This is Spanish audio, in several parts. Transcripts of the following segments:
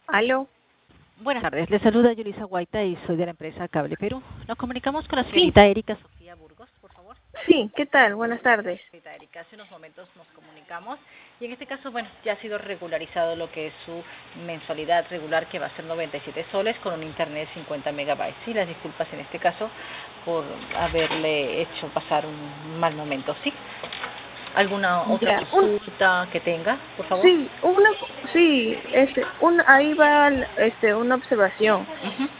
Aló. Buenas tardes, le saluda Yulisa Guaita y soy de la empresa Cable Perú. Nos comunicamos con la Sí, señorita Erika Sofía Burgos, por favor. sí, ¿qué tal? Buenas tardes. Señorita Erika, hace unos momentos nos comunicamos y en este caso, bueno, ya ha sido regularizado lo que es su mensualidad regular, que va a ser 97 soles con un internet de 50 megabytes. Sí, las disculpas en este caso por haberle hecho pasar un mal momento, ¿sí? ¿Alguna otra Ya, consulta que tenga, por favor? sí, ahí va, una observación. Ujú,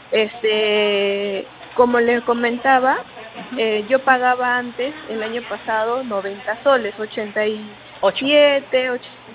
Como le comentaba, ujú. yo pagaba antes, el año pasado, 90 soles, 8. 87,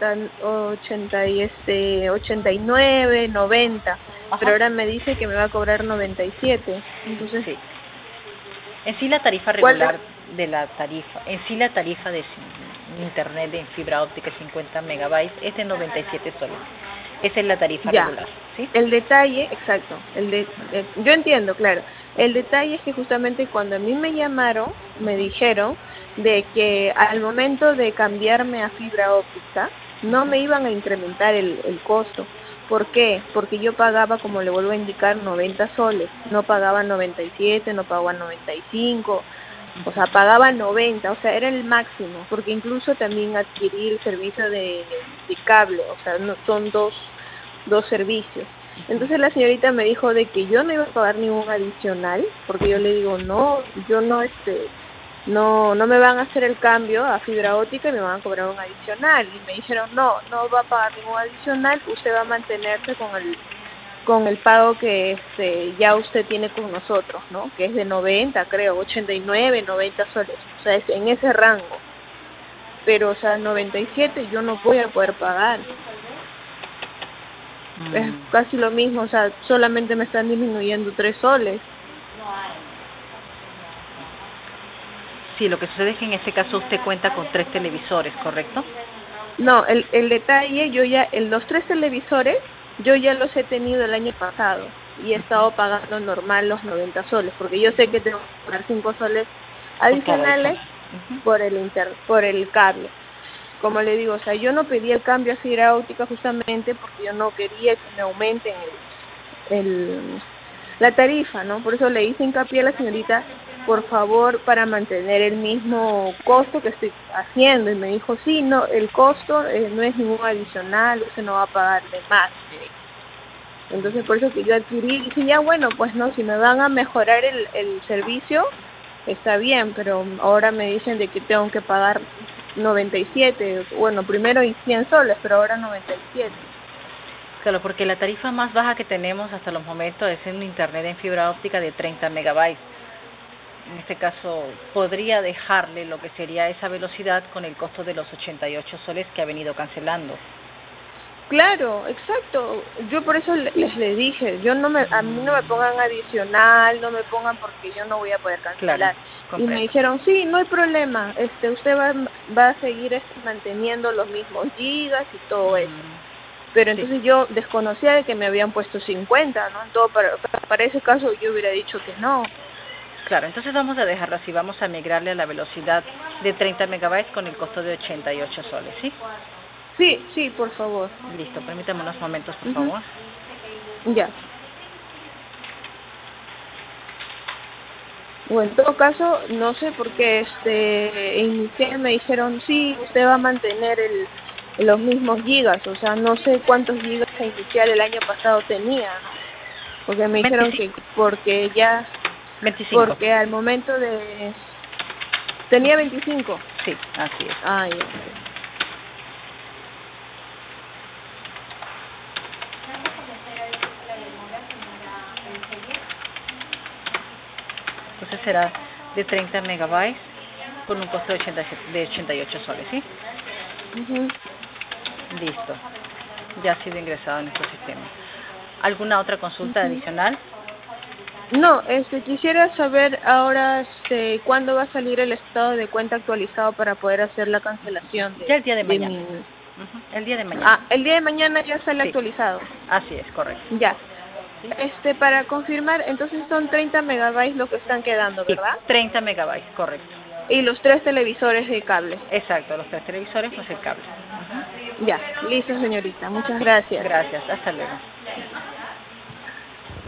89, 90, pero Ajá, ahora me dice que me va a cobrar 97. Entonces, sí. En sí la tarifa ¿cuál es? regular de la tarifa, en sí la tarifa de internet en fibra óptica 50 megabytes es de 97 soles. Esa es la tarifa Ya, regular, ¿sí? el detalle, exacto, yo entiendo, claro. El detalle es que justamente cuando a mí me llamaron, me dijeron de que al momento de cambiarme a fibra óptica, no me iban a incrementar el costo. ¿Por qué? Porque yo pagaba, como le vuelvo a indicar, 90 soles, no pagaba 97, no pagaba 95, o sea, pagaba 90, o sea, era el máximo, porque incluso también adquirí el servicio de cable, o sea, no, son dos servicios. Entonces la señorita me dijo de que yo no iba a pagar ningún adicional, porque yo le digo, no, yo no, no me van a hacer el cambio a fibra óptica y me van a cobrar un adicional. Y me dijeron, no, no va a pagar ningún adicional, usted va a mantenerse con el pago que ya usted tiene con nosotros, ¿no? Que es de 90, creo, 89, 90 soles, o sea, es en ese rango. Pero, o sea, 97 yo no voy a poder pagar. Es Mm, casi lo mismo, o sea, solamente me están disminuyendo 3 soles. sí, lo que sucede es que en este caso usted cuenta con 3 televisores, ¿correcto? No, el detalle, los 3 televisores, yo ya los he tenido el año pasado y he estado pagando normal los 90 soles, porque yo sé que tengo que pagar 5 soles Por cada adicionales adicional. Ujú. por el cable. Como le digo, o sea, yo no pedí el cambio a fibra óptica justamente porque yo no quería que me aumenten el, la tarifa, ¿no? Por eso le hice hincapié a la señorita, por favor, para mantener el mismo costo que estoy haciendo. Y me dijo, sí, no, el costo no es ningún adicional, usted no va a pagarle más, me dijo. Entonces, por eso que yo adquirí, dije, ya bueno, pues no, si me van a mejorar el servicio, está bien, pero ahora me dicen de que tengo que pagar 97, bueno, primero y 100 soles, pero ahora 97. Claro, porque la tarifa más baja que tenemos hasta los momentos es un internet en fibra óptica de 30 megabytes. En este caso, podría dejarle lo que sería esa velocidad con el costo de los 88 soles que ha venido cancelando. Claro, exacto. Yo por eso le dije, a mí no me pongan adicional, no me pongan porque yo no voy a poder Claro, cancelar. Y me comprendo. dijeron, sí, no hay problema, usted va a seguir manteniendo los mismos gigas y todo eso. Mm, Pero sí, entonces yo desconocía de que me habían puesto 50, ¿no? En todo para ese caso yo hubiera dicho que no. claro. Entonces vamos a dejarlo así. Vamos a migrarle a la velocidad de 30 megabytes con el costo de 88 soles, ¿sí? Sí, sí, por favor. Listo, permítame unos momentos, por Ujú. favor. Ya. O en todo caso, no sé por qué inicié me dijeron, sí, usted va a mantener los mismos gigas, o sea, no sé cuántos gigas a iniciar el año pasado tenía, ¿no? Porque me dijeron 25. que 25. porque al momento tenía 25. Sí, así es. Ah, ya, ok. Entonces será de 30 megabytes con un costo de 88 soles, ¿sí? Ujú. Listo. Ya ha sido ingresado en nuestro sistema. ¿Alguna otra consulta Ujú. adicional? No, quisiera saber ahora, cuándo va a salir el estado de cuenta actualizado para poder hacer la cancelación Ya el día de de mañana. mi. Ujú, el día de mañana. Ah, el día de mañana ya sale Sí, actualizado. así es, correcto. Ya. ¿Sí? Para confirmar, entonces son 30 megabytes lo que están quedando, Sí, ¿verdad? 30 megabytes, correcto. Y los 3 televisores de cable. Exacto, los 3 televisores más el cable. Ujú. Ya, listo, señorita. Muchas gracias. Gracias, hasta luego.